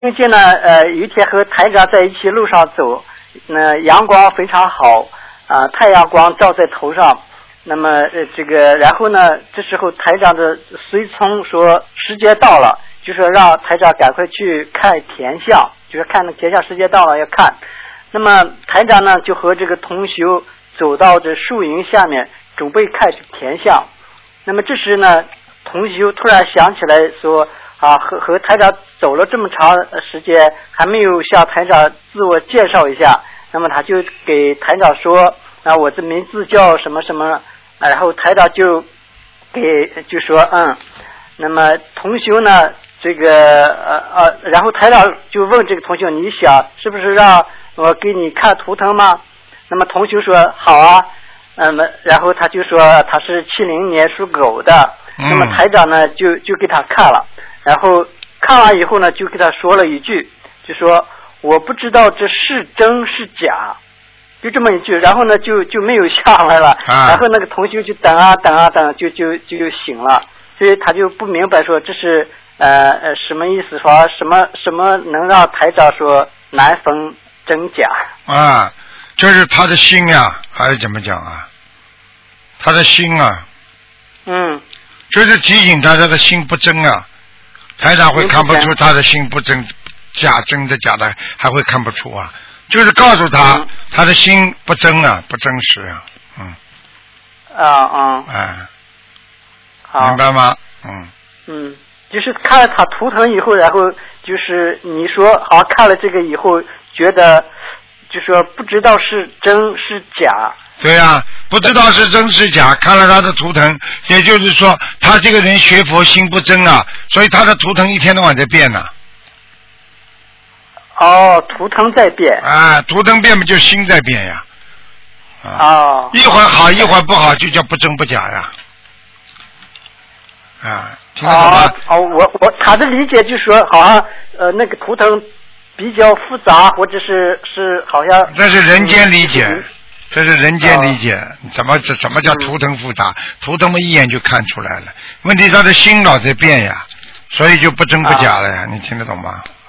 听见呢，有一天和台长在一起路上走，阳光非常好，太阳光照在头上。那么这个，然后呢，这时候台长的随从说时间到了，就说让台长赶快去看天象，就是看那天象时间到了要看。那么台长呢就和这个同修走到这树荫下面，准备看天象。那么这时呢，同修突然想起来说和台长走了这么长时间，还没有向台长自我介绍一下。那么他就给台长说我的名字叫什么什么，然后台长就说那么同修呢这个然后台长就问这个同修，你想是不是让我给你看图腾吗？那么同修说好啊。然后他就说他是70年属狗的。那么台长呢就给他看了，然后看完以后呢就给他说了一句，就说我不知道这是真是假，就这么一句，然后呢就没有下来了。然后那个同学就等就醒了，所以他就不明白说这是什么意思，说什么能让台长说难分真假就是他的心呀，还是怎么讲啊？他的心啊，就是提醒他的心不真啊，台长会看不出他的心不真，真的假的还会看不出啊，就是告诉他他的心不真啊，不真实啊。明白吗？ 就是看了他图腾以后，然后就是你说好像看了这个以后，觉得就说不知道是真是假。 对啊，不知道是真是假，看了他的图腾，也就是说他这个人学佛心不真啊，所以他的图腾一天到晚在变呢。 图腾在变。 图腾变不就心在变呀？一会儿好一会儿不好，就叫不真不假呀。听得懂吗？ 我他的理解就是说，好像那个图腾比较复杂，或者是好像。 这是人间理解。这是人间理解，怎么叫图腾复杂？图腾嘛一眼就看出来了。问题他的心老在变呀，所以就不真不假了呀，你听得懂吗？